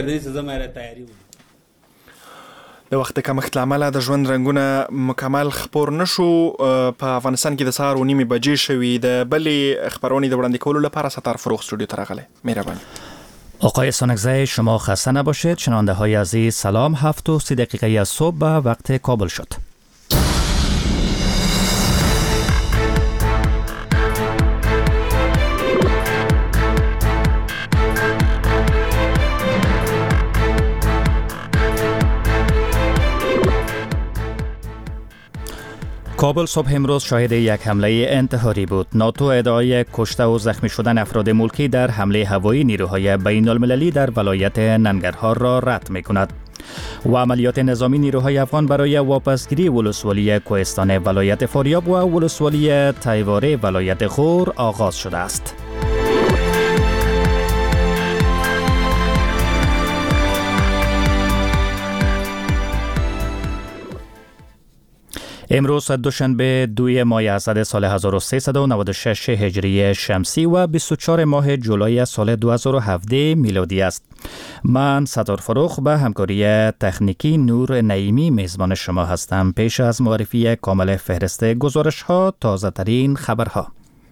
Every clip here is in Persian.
د وخت کمښت له امله د ژوند رنګونه مکمل خپور نشو. په افغانستان کې د سهار 9:30 بجې شوي. د بلې خبرونې د وړاندې کولو لپاره ستار فروغ استودیو ته راغلی. مهرباني. آقای سانکزی شما خسته نباشید. شنونده های عزیز سلام. 7:30 از صبح به وقت کابل شد. کابل صبح امروز شاهد یک حمله انتحاری بود. ناتو ادعای کشته و زخمی شدن افراد ملکی در حمله هوایی نیروهای بین المللی در ولایت ننگرهار را رد می کند. و عملیات نظامی نیروهای افغان برای واپسگیری ولسوالی کوهستان ولایت فاریاب و ولسوالی تیواره ولایت غور آغاز شده است. امروز دوشنبه 2 ماه اسد سال 1396 هجری شمسی و 24 ماه جولای سال 2017 میلادی است. من ستار فروغ به همکاری تکنیکی نور نعیمی میزبان شما هستم. پیش از معرفی کامل فهرست گزارش ها، تازه ترین خبرها.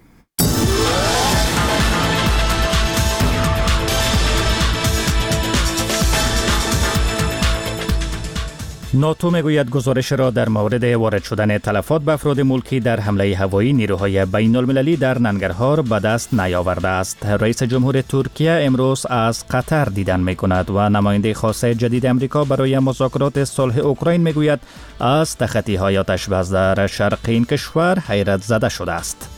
ناتو میگوید گزارش را در مورد وارد شدن تلفات به افراد ملکی در حمله هوایی نیروهای بین المللی در ننگرهار به دست نیاورده است. رئیس جمهور ترکیه امروز از قطر دیدن می کند و نماینده خاص جدید امریکا برای مذاکرات صلح اوکراین میگوید از تخطی های آتش‌بس در شرق این کشور حیرت زده شده است.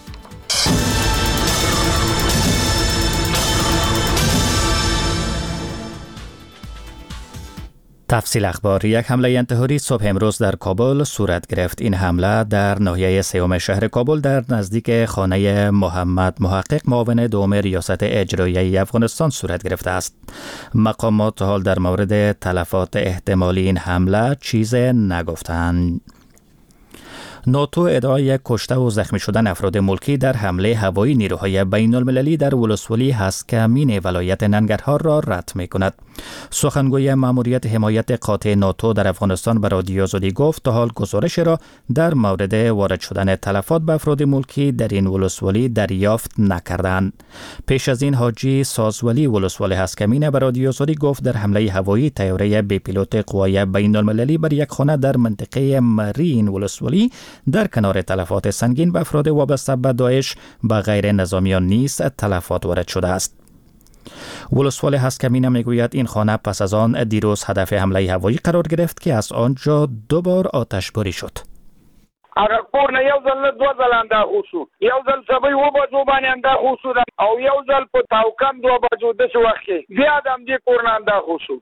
تفصیل اخبار. یک حمله انتحاری صبح امروز در کابل صورت گرفت. این حمله در ناحیه سوم شهر کابل در نزدیک خانه محمد محقق معاون دوم ریاست اجرایی افغانستان صورت گرفته است. مقامات حال در مورد تلفات احتمالی این حمله چیز نگفتند. ناتو ادعای کشته و زخمی شدن افراد ملکی در حمله هوایی نیروهای بین المللی در ولسوالی هسکمین ولایت ننگرهار را رد می کند. سخنگوی مأموریت حمایت قاطع ناتو در افغانستان به رادیو آزادی گفت تا حال گزارش را در مورد وارد شدن تلفات به افراد ملکی در این ولسوالی دریافت نکردند. پیش از این حاجی سازولی ولسوالی هسکمین به رادیو آزادی گفت در حمله هوایی طیاره بی پیلوت قوای بین المللی بر یک خانه در منطقه مرین ولسوالی در کنار تلفات سنگین به افراد وابسته به داعش به غیر نظامیان نیز تلفات وارد شده است. ولسوالی هسکمین میگوید این خانه پس از آن دیروز هدف حمله هوایی قرار گرفت که از آنجا 2 بار آتشباری شد. اگر پورنه یو ځل 2 ځل انداخو شو، یو ځل سبا 2 بجو باندې انداخو شو او یو ځل په تاوکم 2 بجو د وخت کې زیات هم دې پورنه انداخو شو.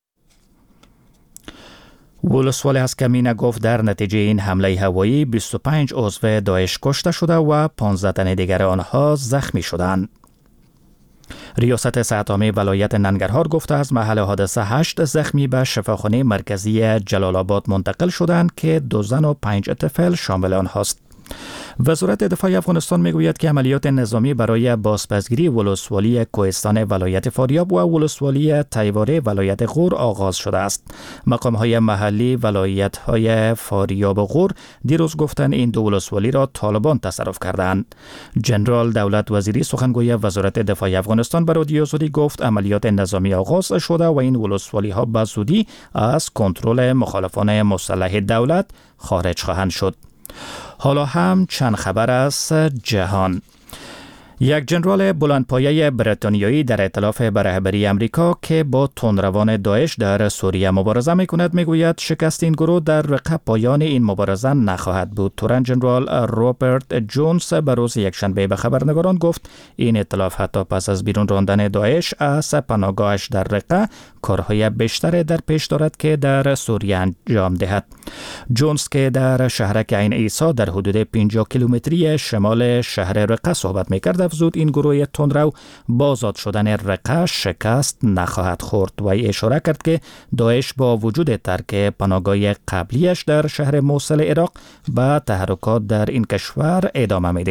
ولسوالی هسکمین گفت در نتیجه این حمله هوایی 25 عضو داعش کشته شده و 15 تن دیگر آنها زخمی شدند. ریاست صحت عامه ولایت ننگرهار گفته از محل حادثه 8 زخمی به شفاخانه مرکزی جلال آباد منتقل شدند که 2 زن و 5 طفل شامل آنهاست. وزارت دفاع افغانستان میگوید که عملیات نظامی برای بازپسگیری ولسوالی کوهستان ولایت فاریاب و ولسوالی تیواره ولایت غور آغاز شده است. مقام‌های محلی ولایت‌های فاریاب و غور دیروز گفتند این 2 ولسوالی را طالبان تصرف کردند. جنرال دولت وزیری سخنگوی وزارت دفاع افغانستان به رادیو آزادی گفت عملیات نظامی آغاز شده و این ولسوالی‌ها به زودی از کنترل مخالفان مسلح دولت خارج خواهند شد. حالا هم چند خبر از جهان. یک جنرال بلندپایه بریتانیایی در ائتلاف به رهبری امریکا که با تندروان داعش در سوریه مبارزه می‌کند میگوید شکست این گروه در رقم پایان این مبارزه نخواهد بود. تورن جنرال روبرت جونز به روز یکشنبه به خبرنگاران گفت این ائتلاف حتی پس از بیرون راندن داعش از پناهگاهش در رقه کارهای بیشتر در پیش دارد که در سوریه انجام دهد. جونز که در شهرک عین عیسی در حدود 50 کیلومتری شمال شهر رقه صحبت می‌کرد افزود این گروه تندرو با آزاد شدن رقه شکست نخواهد خورد و اشاره کرد که داعش با وجود ترک پناهگاه قبلیش در شهر موصل عراق به تحرکات در این کشور ادامه می‌دهد.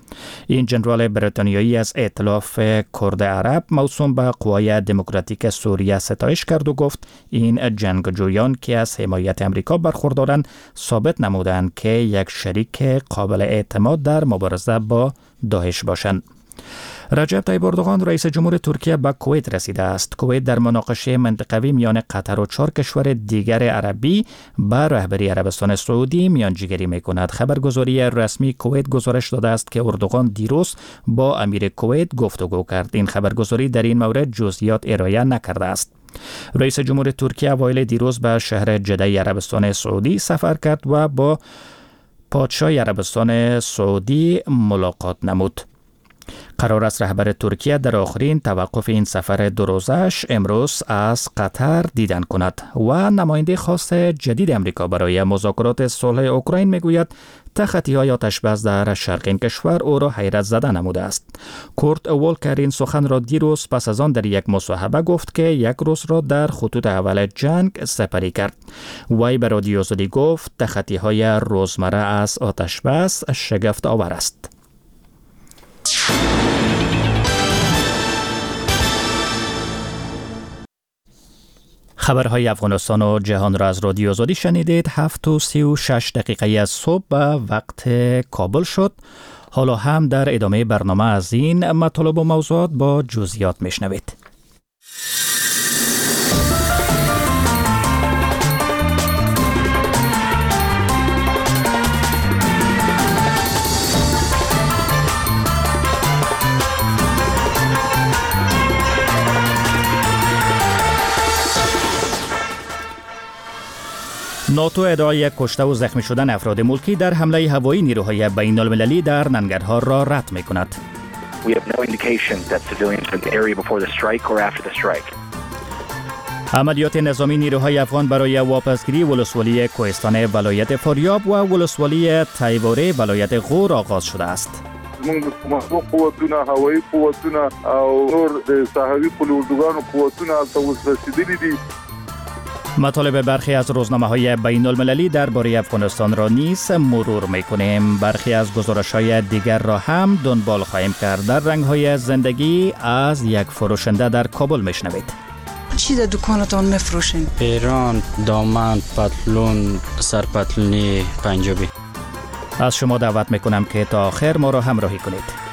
این جنرال بریتانیایی از ائتلاف کرد عرب موسوم به قوای دموکراتیک سوریه ستایش کرد و گفت این جنگجویان که از حمایت امریکا برخوردارند ثابت نمودند که یک شریک قابل اعتماد در مبارزه با داعش باشند. رجب طیب اردوغان رئیس جمهور ترکیه به کویت رسیده است. کویت در مناقشه منطقوی میان قطر و 4 کشور دیگر عربی به رهبری عربستان سعودی میانجیگری میکند. خبرگزاری رسمی کویت گزارش داده است که اردوغان دیروز با امیر کویت گفتگو کرد. این خبرگزاری در این مورد جزئیات ارائه نکرده است. رئیس جمهور ترکیه اوایل دیروز به شهر جده عربستان سعودی سفر کرد و با پادشاه عربستان سعودی ملاقات نمود. قرار است رهبر ترکیه در آخرین توقف این سفر 2 روزش امروز از قطر دیدن کند و نماینده خاص جدید امریکا برای مذاکرات صلح اوکراین میگوید تخطی‌های آتش‌بس در شرق این کشور او را حیرت زده نموده است. کورت والکر این سخن را دیروز پس از آن در یک مصاحبه گفت که یک روز را در خطوط اول جنگ سپری کرد. وی به رادیو آزادی گفت تخطی‌های روزمره از آتش‌بس شگفت آور است. خبرهای افغانستان و جهان را از رادیو آزادی شنیدید. 7:36 از صبح به وقت کابل شد. حالا هم در ادامه برنامه از این مطالب و موضوعات با جزئیات میشنوید. ناتو ادعای کشته و زخمی شدن افراد ملکی در حمله هوایی نیروهای بین المللی در ننگرهار را رد می کند. عملیات نظامی نیروهای افغان برای واپسگیری ولسوالی کوهستان ولایت فاریاب و ولسوالی تیوره ولایت غور آغاز شده است. قوتونه هوایی قوتونه او نور د صحوی پلوردگان قوتونه البته رسیدلی دي. مطالب برخی از روزنامه‌های بین المللی درباره افغانستان را نیز مرور می‌کنیم. برخی از گزارش‌های دیگر را هم دنبال خواهیم کرد. در رنگ‌های زندگی از یک فروشنده در کابل می‌شنوید. چی در دکانتان می‌فروشین؟ پیران، دامن، پتلون، سرپتلونی پنجابی. از شما دعوت می‌کنم که تا آخر ما را همراهی کنید.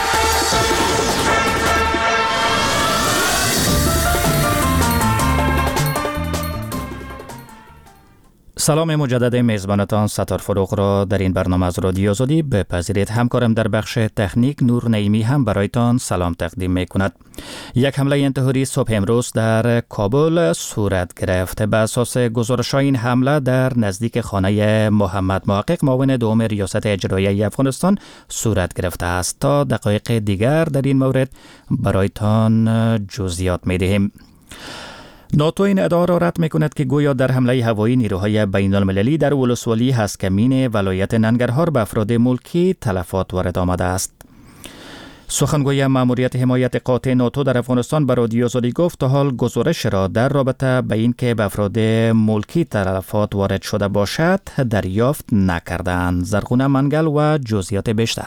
سلام مجدد میزبانتان ستار فروغ را در این برنامه از رادیو آزادی بپذیرید. همکارم در بخش تکنیک نور نعیمی هم برایتان سلام تقدیم می کند. یک حمله انتحاری صبح امروز در کابل صورت گرفت. به اساس گزارش این حمله در نزدیک خانه محمد محقق معاون دوم ریاست اجرایی افغانستان صورت گرفته است. تا دقایق دیگر در این مورد برایتان جزئیات می دهیم. ناتو این ادعا را رد می‌کند که گویا در حمله هوایی نیروهای بین المللی در ولسوالی هسکمین ولایت ننگرهار به افراد ملکی تلفات وارد آمده است. سخنگوی مأموریت حمایت قاطع ناتو در افغانستان به رادیو آزادی گفت تا حال گزارش را در رابطه به این که به افراد ملکی تلفات وارد شده باشد دریافت نکردند. زرغونه منگل و جزئیات بیشتر.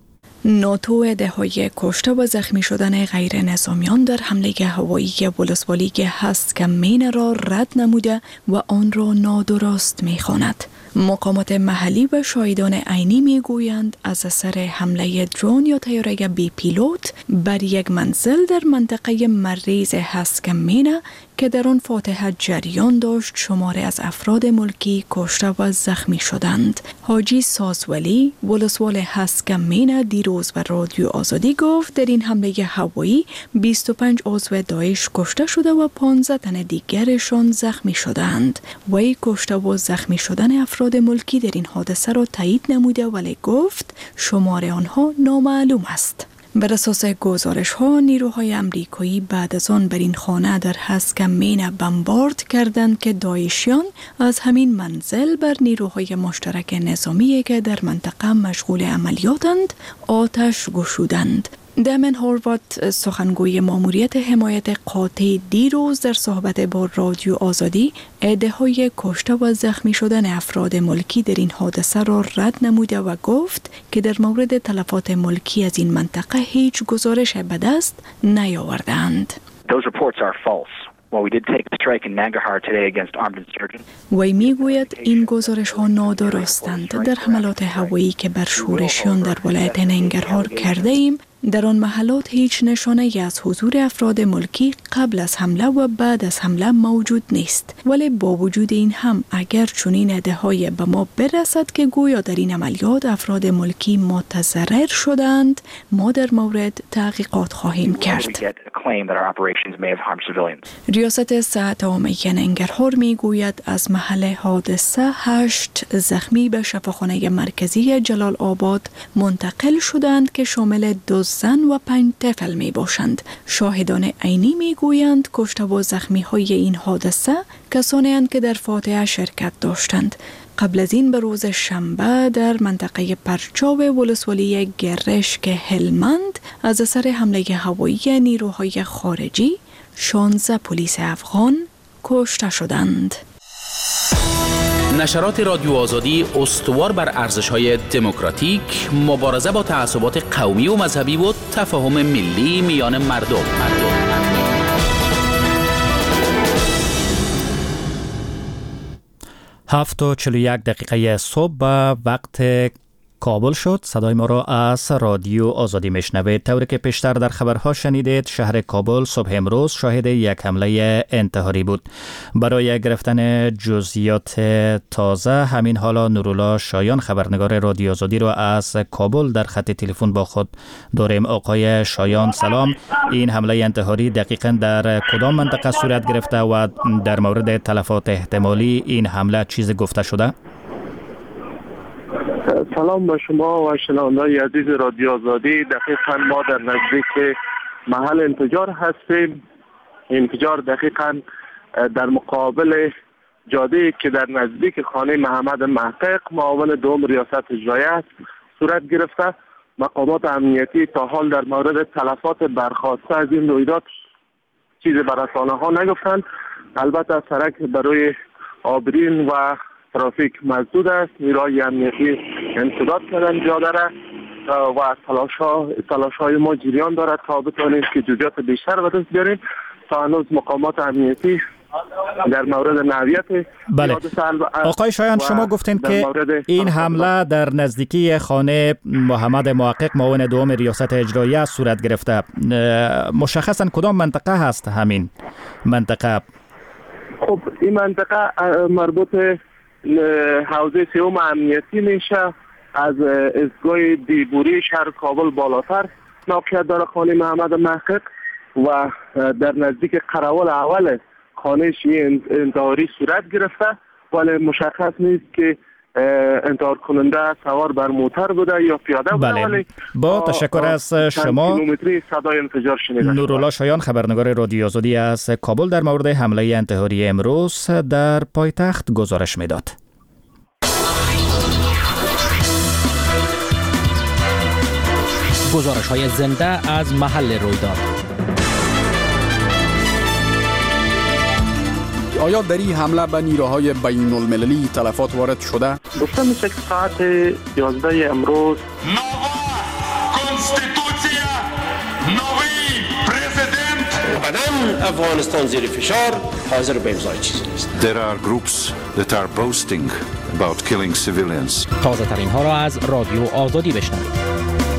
ناتو ادعای کشته و زخمی شدن غیر نظامیان در حمله هوایی ولسوالی هسکمین را رد نموده و آن را نادرست می‌خواند. مقامات محلی و شاهدان عینی میگویند از اثر حمله درون یا طیاره بی پیلوت بر یک منزل در منطقه مریض هسکمین که در آن فاتحه جریان داشت شماری از افراد ملکی کشته و زخمی شدند. حاجی سازولی ولسوال هسکمین دیروز و رادیو آزادی گفت در این حمله هوایی 25 عضو داعش کشته شده و 15 تن دیگرشان زخمی شدند. وی کشته و زخمی شدن افراد ملکی در این حادثه را تایید نموده ولی گفت شمار آنها نامعلوم است. بر اساس گزارش ها نیروهای امریکایی بعد از آن بر این خانه در هسکمین بمبارد کردند که داعشیان از همین منزل بر نیروهای مشترک نظامی که در منطقه مشغول عملیاتند آتش گشودند. دامن هوروارد سخنگوی ماموریت حمایت قاطع دیروز در صحبت با رادیو آزادی عده‌های کشته و زخمی شدن افراد ملکی در این حادثه را رد نموده و گفت که در مورد تلفات ملکی از این منطقه هیچ گزارش به دست نیاوردند. Those reports are false. Well, we did take the strike in Nangarhar today against armed insurgents. وی میگوید این گزارش ها نادرستند. در حملات هوایی که بر شورشیان در ولایت ننگرهار کرده ایم، در آن محلات هیچ نشانه از حضور افراد ملکی قبل از حمله و بعد از حمله موجود نیست. ولی با وجود این هم اگر چنین ادعای به ما برسد که گویا در این عملیات افراد ملکی متضرر شدند، ما در مورد تحقیقات خواهیم کرد. ریاست صحت عامه ننگرهار میگوید از محل حادثه 8 زخمی به شفاخانه مرکزی جلال آباد منتقل شدند که شامل 2 زن و 5 طفل می باشند. شاهدان عینی می گویند کشته و زخمی های این حادثه کسانی اند که در فاتحه شرکت داشتند. قبل از این به روز شنبه در منطقه پرچاو ولسوالی گرشک هلمند از اثر حمله هوایی نیروهای خارجی 16 پلیس افغان کشته شدند. نشرات رادیو آزادی استوار بر ارزش‌های دموکراتیک، مبارزه با تعصبات قومی و مذهبی و تفاهم ملی میان مردم. 7:41 صبح به وقت کابل شد. صدای ما را از رادیو آزادی میشنوید. طوری که پیشتر در خبرها شنیدید، شهر کابل صبح امروز شاهد یک حمله انتحاری بود. برای گرفتن جزئیات تازه همین حالا نورالله شایان خبرنگار رادیو آزادی را از کابل در خط تلفن با خود داریم. آقای شایان سلام. این حمله انتحاری دقیقاً در کدام منطقه صورت گرفته و در مورد تلفات احتمالی این حمله چیز گفته شده؟ سلام به شما و شنوندگان عزیز رادیو آزادی. دقیقاً ما در نزدیک محل انفجار هستیم. انفجار دقیقاً در مقابل جاده که در نزدیک خانه محمد محقق معاون دوم ریاست اجرایی است صورت گرفته. مقامات امنیتی تا حال در مورد تلفات برخاسته از این رویداد چیزی به رسانه‌ها نگفتند. البته سرک برای آبرین و ترافیک مسدود است. نیروهای امنیتی انسداد کردن جاده را و تلاش‌های ما جریان دارد تا بتوانیم که جزئیات بیشتر به دست بیاریم. تا هنوز مقامات امنیتی در مورد نوعیت بله. آقای شایان شما گفتین که این حمله در نزدیکی خانه محمد محقق معاون دوم ریاست اجرایی صورت گرفته. مشخصاً کدام منطقه هست همین منطقه؟ خب این منطقه مربوط حوزه سوم امنیتی میشه. از ایستگاه دیبوری شهر کابل بالاتر موقعیت داره خانه محمد محقق و در نزدیک قراول اول خانهش انتحاری صورت گرفته، ولی مشخص نیست که انتحار کننده سوار بر موتر بوده یا پیاده بوده. بله. با تشکر از شما. کیلومتری صدای انفجار شنیده. نورالله شایان خبرنگار رادیو آزادی از کابل در مورد حمله انتحاری امروز در پایتخت گزارش میداد. گزارش‌های زنده از محل رویداد. آیا در این حمله به نیروهای بین المللی تلفات وارد شده؟ گفته میشه که ساعت 11 امروز افغانستان زیر فشار حاضر به امضای چیزی نیست. There are groups that are boasting about killing civilians. تازه ترین ها را از رادیو آزادی بشنوید.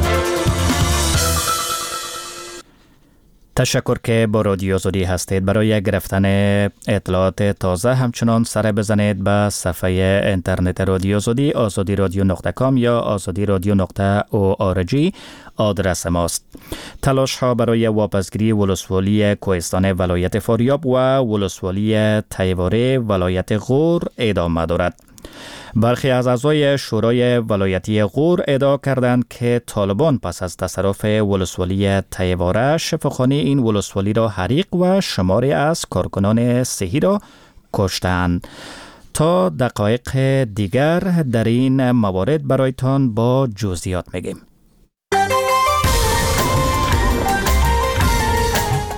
تشکر که با رادیو آزادی هستید. برای گرفتن اطلاعات تازه همچنان سر بزنید به صفحه اینترنت رادیو آزادی azadiradyo.com یا azadiradyo.org آدرس ماست. تلاش ها برای واپسگیری ولسوالی کوهستان ولایت فاریاب و ولسوالی تیواره ولایت غور ادامه دارد. برخی از اعضای شورای ولایتی غور ادعا کردند که طالبان پس از تصرف ولسوالی تیواره شفاخانه این ولسوالی را حریق و شماری از کارکنان صحی را کشتند. تا دقایق دیگر در این موارد برایتان با جزئیات میگیم.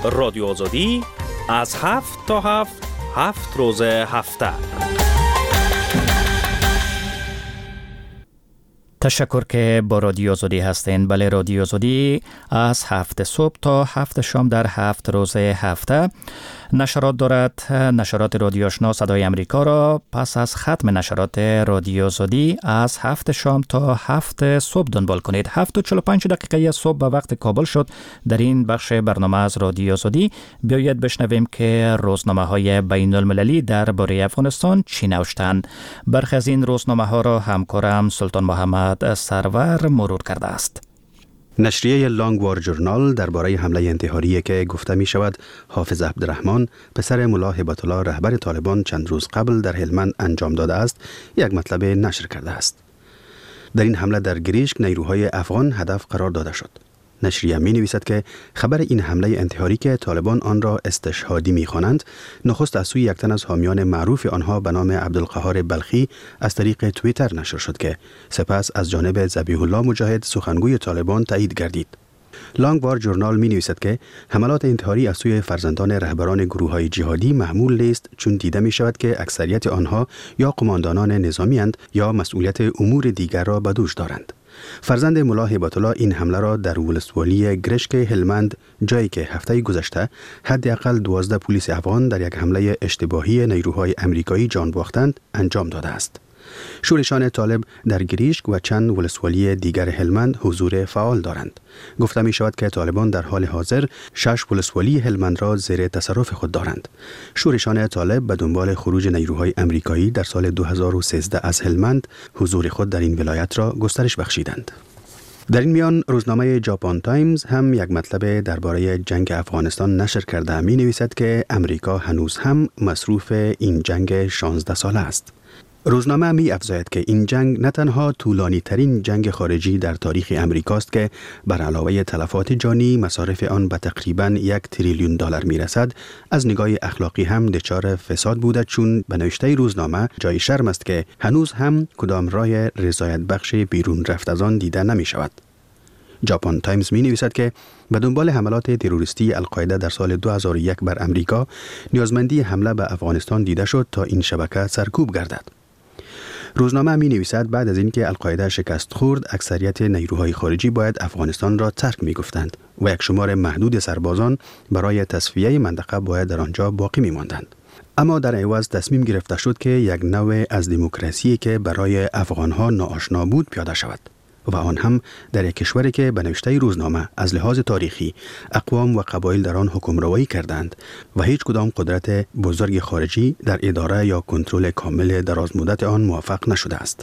رادیو آزادی از 7 تا 7 روز هفته. تشکر که با رادیو آزادی هستین. بله، رادیو آزادی از 7 صبح تا 7 شام در 7 روز هفته نشرات دارد. نشرات رادیو آشنا صدای امریکا را پس از ختم نشرات رادیو آزادی از 7 شام تا 7 صبح دنبال کنید. 7:45 صبح به وقت کابل شد. در این بخش برنامه از رادیو آزادی بیایید بشنویم که روزنامه‌های بین المللی درباره افغانستان چی نوشتند. برخی از این روزنامه‌ها را همکارم سلطان محمد سرور مرور کرده است. نشریه لانگ وار جورنال درباره حمله انتحاری که گفته می شود حافظ عبدالرحمن پسر ملا هبت الله رهبر طالبان چند روز قبل در هلمند انجام داده است یک مطلب نشر کرده است. در این حمله در گریشک نیروهای افغان هدف قرار داده شد. نشریه می نویسد که خبر این حمله انتحاری که طالبان آن را استشهادی می خوانند نخست از سوی یک تن از حامیان معروف آنها به نام عبدالقهار بلخی از طریق توییتر نشر شد که سپس از جانب ذبیح الله مجاهد سخنگوی طالبان تایید گردید. لانگ وار جورنال می نویسد که حملات انتحاری از سوی فرزندان رهبران گروه‌های جهادی معمول نیست، چون دیده می شود که اکثریت آنها یا قماندانان نظامی اند یا مسئولیت امور دیگر را به دوش دارند. فرزند ملا هبت الله این حمله را در ولسوالی گرشک هلمند، جایی که هفته گذشته حداقل 12 پلیس افغان در یک حمله اشتباهی نیروهای امریکایی جان باختند انجام داده است. شورشان طالب در گریشک و چند ولسوالی دیگر هلمند حضور فعال دارند. گفته می شود که طالبان در حال حاضر 6 ولسوالی هلمند را زیر تصرف خود دارند. شورشان طالب به دنبال خروج نیروهای امریکایی در سال 2013 از هلمند حضور خود در این ولایت را گسترش بخشیدند. در این میان روزنامه ژاپن تایمز هم یک مطلب درباره جنگ افغانستان نشر کرده. می نویسد که امریکا هنوز هم مصروف این جنگ 16 ساله است. روزنامه می افزاید که این جنگ نه تنها طولانی ترین جنگ خارجی در تاریخ امریکاست که بر علاوه تلفات جانی مصارف آن به تقریباً 1 تریلیون دلار می رسد، از نگاه اخلاقی هم دچار فساد بوده، چون به نوشته روزنامه جای شرم است که هنوز هم کدام راه رضایت بخش بیرون رفت از آن دیده نمی شود. ژاپن تایمز می نویسد که به دنبال حملات تروریستی القاعده در سال 2001 بر امریکا، نیازمندی حمله به افغانستان دیده شد تا این شبکه سرکوب گردد. روزنامه می نویسد بعد از اینکه القاعده شکست خورد، اکثریت نیروهای خارجی باید افغانستان را ترک می گفتند و یک شمار محدود سربازان برای تصفیه منطقه باید در آنجا باقی می ماندند. اما در عوض تصمیم گرفته شد که یک نوع از دموکراسی که برای افغانها ناآشنا بود پیاده شود و آن هم در یک کشوری که به نوشته روزنامه از لحاظ تاریخی اقوام و قبایل در آن حکمروایی کردند و هیچ کدام قدرت بزرگ خارجی در اداره یا کنترل کامل دراز مدت آن موفق نشده است.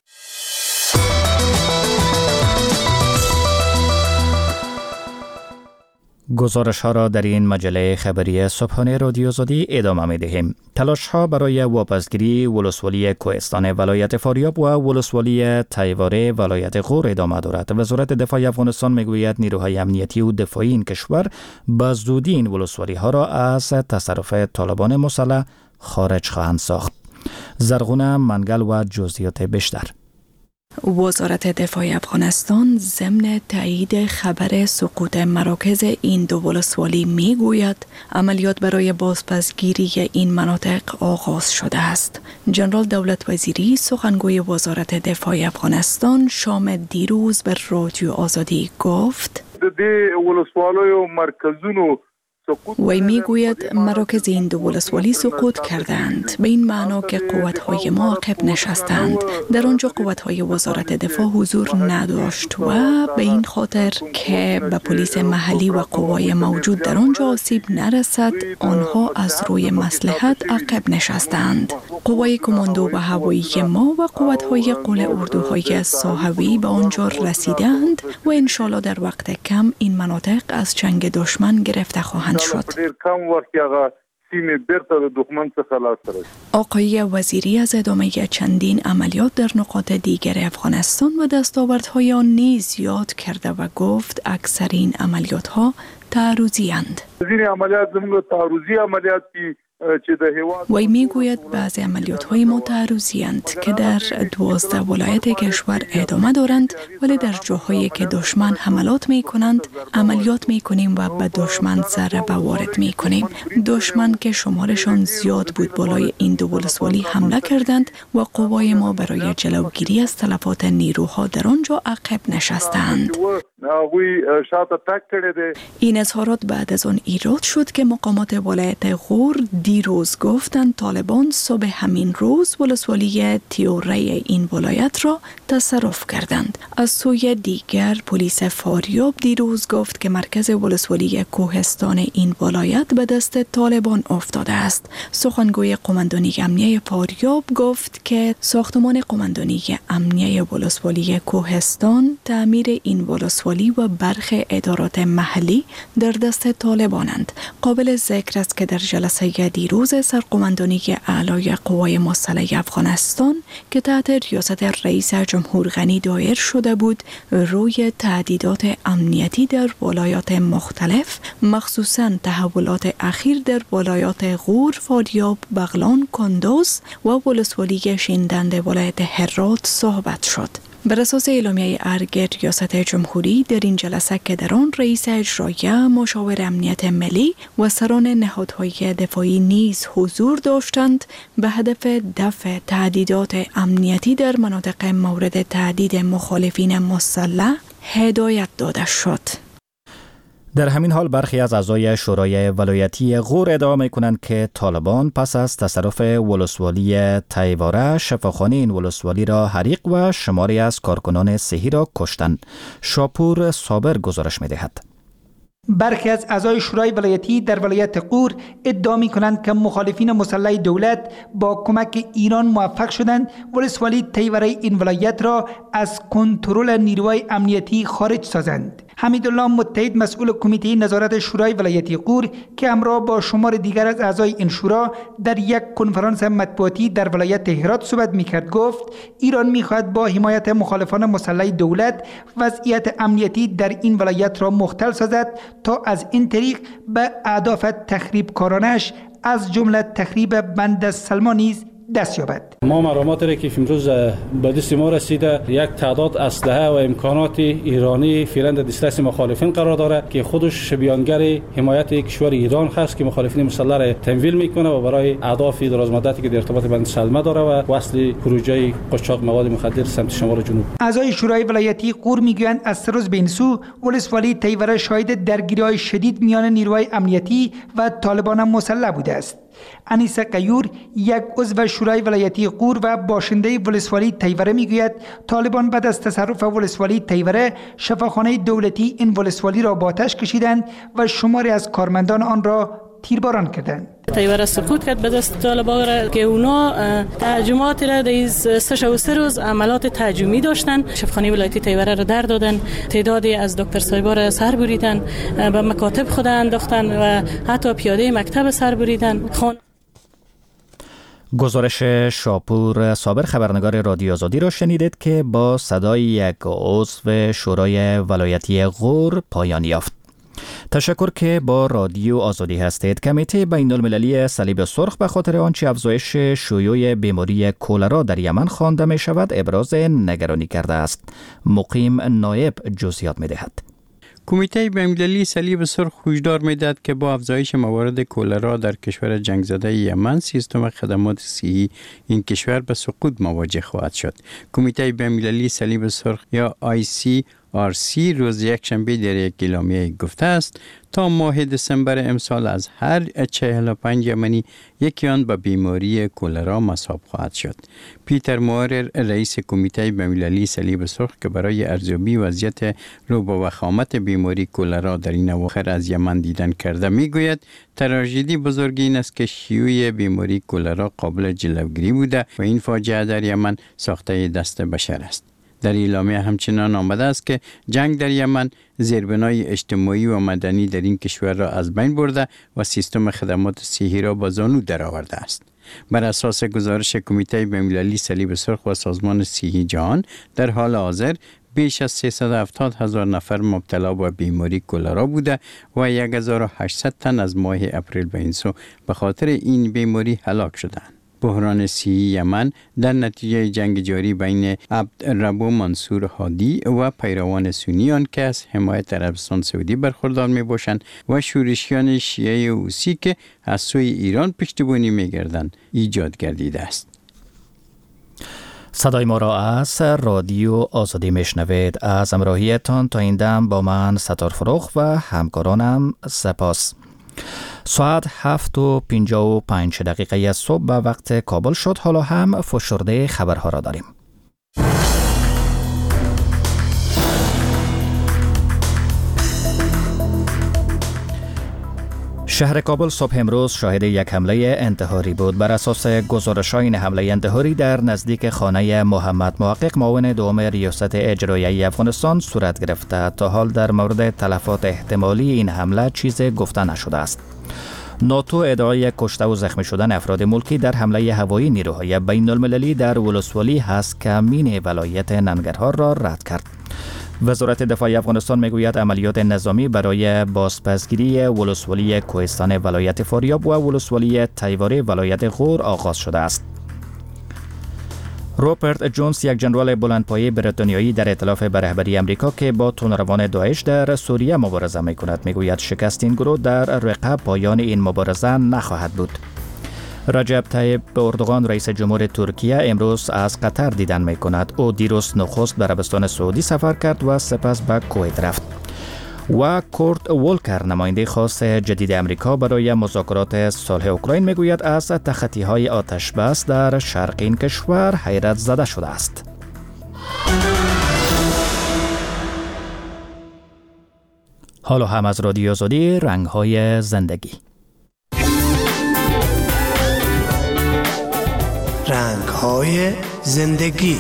گزارش ها را در این مجله خبری صبحانه رادیو آزادی ادامه می دهیم. تلاش ها برای واپسگیری ولسوالی کوهستان ولایت فاریاب و ولسوالی تیواره ولایت غور ادامه دارد. وزارت دفاع افغانستان می گوید نیروهای امنیتی و دفاعی این کشور به زودی این ولسوالی ها را از تصرف طالبان مسلح خارج خواهند ساخت. زرغونه منگل و جزئیات بیشتر. وزارت دفاع افغانستان ضمن تایید خبر سقوط مراکز این دو ولسوالی می گوید عملیات برای بازپسگیری این مناطق آغاز شده است. جنرال دولت وزیری سخنگوی وزارت دفاع افغانستان شام دیروز به رادیو آزادی گفت ولسوالیو مرکزونو وی می گوید مراکز این دو ولسوالی سقوط کردند، به این معنا که قوت‌های ما عقب نشستند. در آنجا قوت‌های وزارت دفاع حضور نداشت و به این خاطر که به پلیس محلی و قوای موجود در آنجا آسیب نرسد، آنها از روی مصلحت عقب نشستند. قوای کماندو و هوایی ما و قوت‌های قل اردوهای ساحوی به آنجا رسیدند و انشالله در وقت کم این مناطق از چنگ دشمن گرفته خواهند شد. آقای وزیری از ادامه چندین عملیات در نقاط دیگر افغانستان و دستاوردهای آن نیز یاد کرده و گفت اکثر این عملیات ها تعرضی اند. این عملیات زموږ تعرضی عملیات دي وی میگوید بعضی عملیات‌های ما تعرضی‌اند که در 12 ولایت کشور ادامه دارند، ولی در جاهایی که دشمن حملات می‌کنند عملیات می‌کنیم و به دشمن ضربه وارد می‌کنیم. دشمن که شمارشان زیاد بود بالای این دو ولسوالی حمله کردند و قوای ما برای جلوگیری از تلفات نیروها در آنجا عقب نشستند. این اظهارات بعد از آن ایراد شد که مقامات ولایت غور دیروز گفتند طالبان صبح همین روز ولسوالی تیوره این ولایت را تصرف کردند. از سوی دیگر پلیس فاریاب دیروز گفت که مرکز ولسوالی کوهستان این ولایت به دست طالبان افتاده است. سخنگوی قماندانی امنیه فاریاب گفت که ساختمان قماندانی امنیه ولسوالی کوهستان، تعمیر این ولسوالی و برخی ادارات محلی در دست طالبانند. قابل ذکر است که در جلسه دیروز سرقماندانی اعلای قوای مسلح افغانستان که تحت ریاست رئیس جمهور غنی دایر شده بود، روی تهدیدات امنیتی در ولایات مختلف، مخصوصاً تحولات اخیر در ولایات غور، فاریاب، بغلان، کندوز و ولسوالی شیندند ولایت هرات صحبت شد. بر اساس اعلامیه ارگ ریاست جمهوری در این جلسه که در آن رئیس اجرایی، مشاور امنیت ملی و سران نهادهای دفاعی نیز حضور داشتند، به هدف دفع تهدیدات امنیتی در مناطق مورد تهدید مخالفین مسلح هدایت داده شد. در همین حال برخی از اعضای شورای ولایتی غور ادعا می‌کنند که طالبان پس از تصرف ولسوالی تیواره شفاخانه این ولسوالی را حریق و شماری از کارکنان صحی را کشتند. شاپور صابر گزارش می‌دهد. برخی از اعضای شورای ولایتی در ولایت غور ادعا می‌کنند که مخالفین مسلح دولت با کمک ایران موفق شدند ولسوالی تیوره این ولایت را از کنترل نیروهای امنیتی خارج سازند. حمیدالله متحد مسئول کمیته نظارت شورای ولایتی غور که همراه با شمار دیگر از اعضای این شورا در یک کنفرانس مطبوعاتی در ولایت هرات صحبت می‌کرد، گفت ایران می‌خواهد با حمایت مخالفان مسلح دولت وضعیت امنیتی در این ولایت را مختل سازد تا از این طریق به اهداف تخریبکارانش از جمله تخریب بند سلما نیز دست یابد. ما معلوماتی را که امروز به دست ما رسیده، یک تعداد اسلحه و امکانات ایرانی فعلا در دسترس مخالفین قرار دارد که خودش بیانگر حمایت کشور ایران هست که مخالفین مسلح را تمویل میکنه و برای اهداف درازمدتی که در ارتباط بند سلمه داره و وصل پروژه قاچاق مواد مخدر سمت شمال جنوب. اعضای شورای ولایتی غور میگویند از سه روز به این سو ولسوالی تیوره شاهد درگیری‌های شدید میان نیروهای امنیتی و طالبان مسلح بوده است. انیسه قیور، یک عضو شورای ولایتی غور و باشنده ولسوالی تیوره میگوید طالبان بعد از تصرف ولسوالی تیوره شفاخانه دولتی این ولسوالی را با آتش کشیدند و شماری از کارمندان آن را تیرباران کردند. تیوره سقوط کرد به دست طالبان که اونا تهاجمات را در 3 روز عملات تهاجمی داشتن. شفاخانه ولایتی تیوره را در دادن، تعدادی از دکتر صاحبا را سر بریدن، به مکاتب خود انداختن و حتی پیاده مکتب سر بریدن. گزارش شاپور صابر خبرنگار رادیو آزادی را شنیدید که با صدای یک عضو شورای ولایتی غور پایان یافت. تشکر که با رادیو آزادی هستید. کمیته بین المللی صلیب سرخ به خاطر آنچه افزایش شیوع بیماری کولرا در یمن خوانده می شود ابراز نگرانی کرده است. مقیم نایب جزئیات می دهد. کمیته بین‌المللی صلیب سرخ هشدار می‌دهد که با افزایش موارد کولرا در کشور جنگ زده یمن، سیستم خدمات صحی این کشور به سقوط مواجه خواهد شد. کمیته بین‌المللی صلیب سرخ یا ICRC روز یکشنبه در یک اعلامیه گفته است تا ماه دسامبر امسال از هر 45 یمنی یکی آن به بیماری کولرا مصاب خواهد شد. پیتر مورر رئیس کمیته بین‌المللی صلیب سرخ که برای ارزیابی وضعیت رو با وخامت بیماری کولرا در این اواخر از یمن دیدن کرده میگوید تراژدی بزرگ این است که شیوع بیماری کولرا قابل جلوگیری بوده و این فاجعه در یمن ساخته دست بشر است. در اعلامیه همچنان آمده است که جنگ در یمن زیربنای اجتماعی و مدنی در این کشور را از بین برده و سیستم خدمات صحی را با زانو درآورده است. بر اساس گزارش کمیته بین‌المللی صلیب سرخ و سازمان صحی جهان در حال حاضر بیش از 370,000 نفر مبتلا به بیماری کولرا بوده و 1800 تن از ماه اپریل به این سو به خاطر این بیماری هلاک شدند. بحران صحی یمن در نتیجه جنگ جاری بین عبدالرب منصور هادی و پیروان سنیان که از حمایت عربستان سعودی برخوردار می باشند و شورشیان شیعه حوثی که از سوی ایران پشتیبانی می گردند ایجاد گردیده است. صدای ما را از رادیو آزادی میشنوید. از همراهیتان تا این دم با من ستار فروخ و همکارانم سپاس. ساعت 7:55 صبح به وقت کابل شد. حالا هم فشرده خبرها را داریم. شهر کابل صبح امروز شاهد یک حمله انتحاری بود. بر اساس گزارش‌های این حمله انتحاری در نزدیک خانه محمد محقق معاون دوم ریاست اجرایی افغانستان صورت گرفته. تا حال در مورد تلفات احتمالی این حمله چیزی گفته نشده است. ناتو ادعای کشته و زخمی شدن افراد ملکی در حمله هوایی نیروهای بین المللی در ولسوالی هسکمین ولایت ننگرهار را رد کرد. وزارت دفاع افغانستان میگوید عملیات نظامی برای بازپسگیری ولسوالی کوهستان ولایت فاریاب و ولسوالی تیواری ولایت غور آغاز شده است. روپرت جونز، یک ژنرال بلندپایه بریتانیایی در ائتلاف به رهبری امریکا که با تندروان داعش در سوریه مبارزه میکند، میگوید شکست این گروه در رقه پایان این مبارزه نخواهد بود. رجب طیب اردوغان رئیس جمهور ترکیه امروز از قطر دیدن می کند. او دیروز نخست به عربستان سعودی سفر کرد و سپس به کویت رفت. و کورت وولکر، نماینده خاص جدید امریکا برای مذاکرات صلح اوکراین، میگوید از تخطی های آتش بس در شرق این کشور حیرت زده شده است. حالا هم از رادیو آزادی رنگ های زندگی. رنگ های زندگی.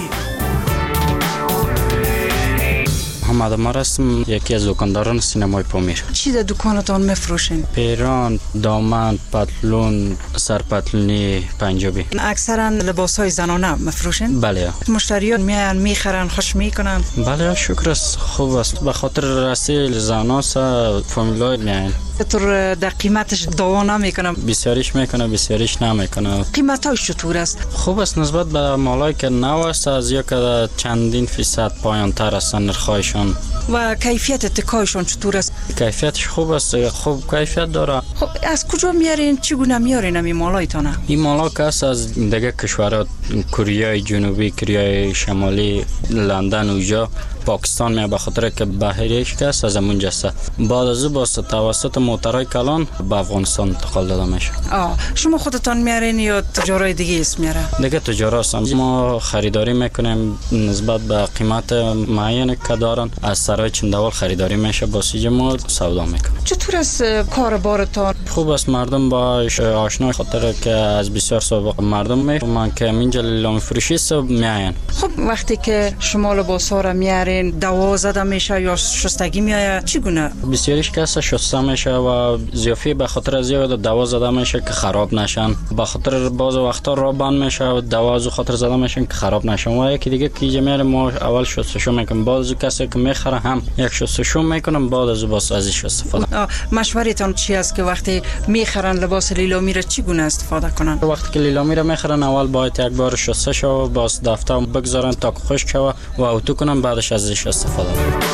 محمد عمر هستم، یکی از دکانداران سینمای پامیر. چی در دکانتان میفروشین؟ پیران، دامن، پتلون، سرپتلونی پنجابی. اکثرا لباس های زنانه میفروشین؟ بله. مشتریان میان میخرن، خوش میکنن؟ بله شکر است، خوب است. به خاطر رسیل زناس فامیلای میان. چطور در قیمتش دعوا نمیکنم؟ بسیاریش میکنه، بسیاریش نمیکنه. قیمتاش چطور است؟ خوب است، نسبت به مالایی که نو است از یک چندین فیصد پایان تر است نرخایشان. و کیفیت تکایشون چطور است؟ کیفیتش خوب است، خوب کیفیت داره. خب از کجا میارین؟ چگونه میارین این مالایتونه؟ این مالا که است از دیگه کشورها، کره جنوبی، کره شمالی، لندن، اونجا پاکستان میاد، به خاطر که بحریش که است از اونجا است. بعد از اون واسه توسط موترهای کلان به افغانستان انتقال داده میشه. شما خودتان میارین یا تجارای دیگه است میاره؟ دیگه تجارا هستن. ما خریداری میکنیم نسبت به قیمت معین که دارن، از سرای چندوال خریداری میشه، باسیج ما سودا میکنیم. چطور است کار بارتان؟ خوب است، مردم با آشنا، خاطر که از بسیار سابق مردم من که اینجا لیلام فروشی است میاین. خب وقتی که شما لباسا را میارین دوا زده میشه یا شستگی میآید چگونه؟ بسیاریش که شسته میشه و زیافی به خاطر از دوا زده میشه که خراب نشن. به خاطر بعض وقتا را بند میشه و دوا از خاطر زده میشن که خراب نشن. و یکی دیگه که میاره ما اول شستشو میکنیم، بعد از کسی که میخره هم یک شستشو میکنم، بعد از باز ازش استفاده. مشورتون چی است که وقتی میخرن لباس لیلامی را چگونه استفاده کنن؟ وقتی که لیلامی را میخرن اول باید یک بار شسته شو، باز دفتر بگذارن تا خشک شوه و اتو کنن، بعدش ازش استفاده.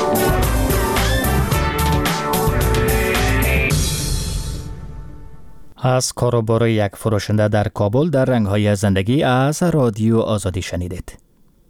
از کاروبار یک فروشنده در کابل در رنگ‌های زندگی از رادیو آزادی شنیدید.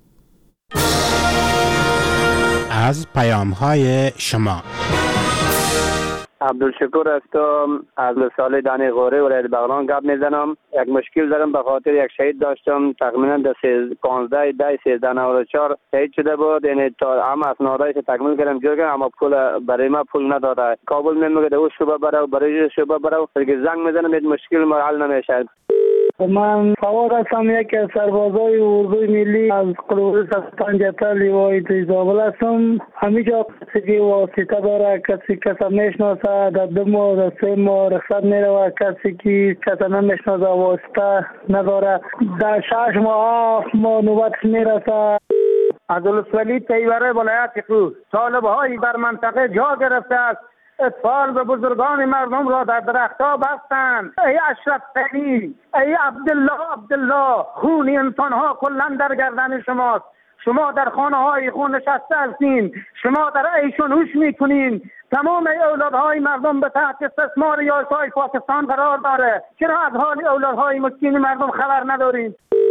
از پیام‌های شما. عبدالشکور هستم، از لساله دانی غوره ولایت بغلان گپ میزنم. یک مشکل دارم، به خاطر یک شهید داشتم تقریبا در 15/13/94 شهید شده بود. یعنی تا هم اسنادایش تکمیل کردم جور کردم، اما پول برای ما پول نداده. کابل میگه او شعبه برو، برای شعبه برو، دیگه زنگ میزنم این مشکل ما حل نمیشه. من فواد هستم، یکی از سربازای اردوی ملی از قلوب 150 لیوای زابل هستم. همیشه کسی واسطه داره، کسی میشناسه، در 2 ماه در 3 ماه رخصت میره، کسی که کسی نمیشناسه واسطه نداره، در 6 ماه 7 ماه نوبت میرسه. از ولسوالی تیوره ولایت قور طالب‌هایی در منطقه جا گرفته است. اطفال به بزرگان مردم را در درخت‌ها بستند. ای اشرف غنی، ای عبدالله، خون انسان‌ها کلاً در گردن شماست. شما در خانه‌های خود نشسته هستین، شما در عیش و نوش می‌کنین. تمام اولادهای مردم به تحت استثمار یاسای پاکستان قرار داره. چرا از حال اولادهای مسکین مردم خبر ندارین؟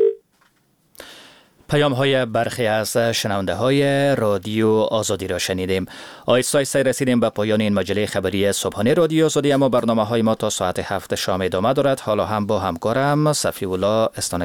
پیام های برخی از شنونده های رادیو آزادی را شنیدیم. آیسته آیسته رسیدیم به پایان این مجله خبری صبحانه رادیو آزادی، اما برنامه های ما تا ساعت 7 شام ادامه دارد. حالا هم با همکارم صفی الله استانک